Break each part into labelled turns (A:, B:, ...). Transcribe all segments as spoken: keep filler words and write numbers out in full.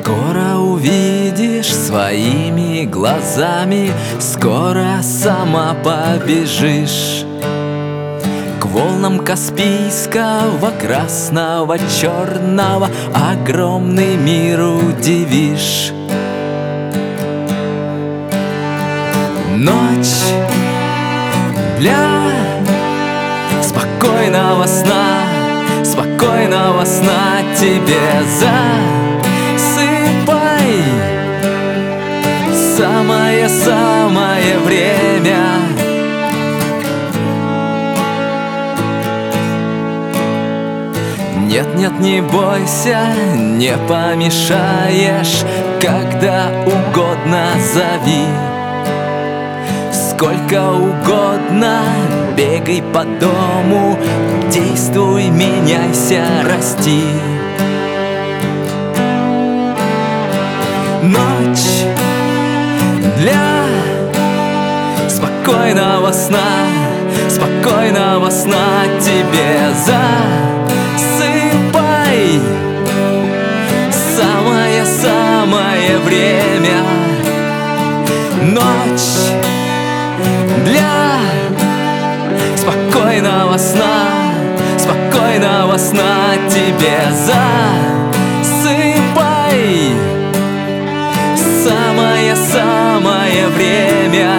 A: Скоро увидишь своими глазами, скоро сама побежишь к волнам Каспийского, красного, черного, огромный мир удивишь. Ночь для спокойного сна, спокойного сна тебе засыпай. Самое-самое время. Нет-нет, не бойся, не помешаешь, когда угодно зови. Сколько угодно бегай по дому, действуй, меняйся, расти. Ночь для спокойного сна, спокойного сна тебе засыпай. Самое-самое время. Ночь для спокойного сна, спокойного сна тебе засыпай. Самое-самое время.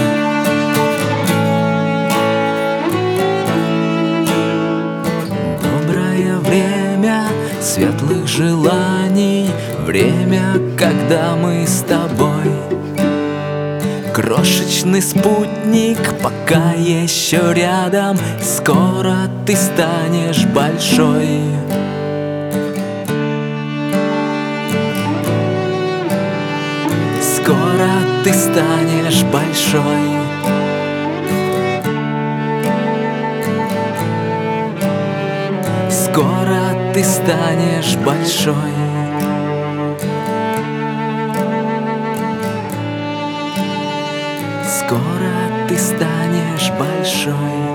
A: Доброе время светлых желаний, время, когда мы с тобой. Крошечный спутник, пока еще рядом, скоро ты станешь большой. Скоро ты станешь большой. Скоро ты станешь большой. Скоро ты станешь большой.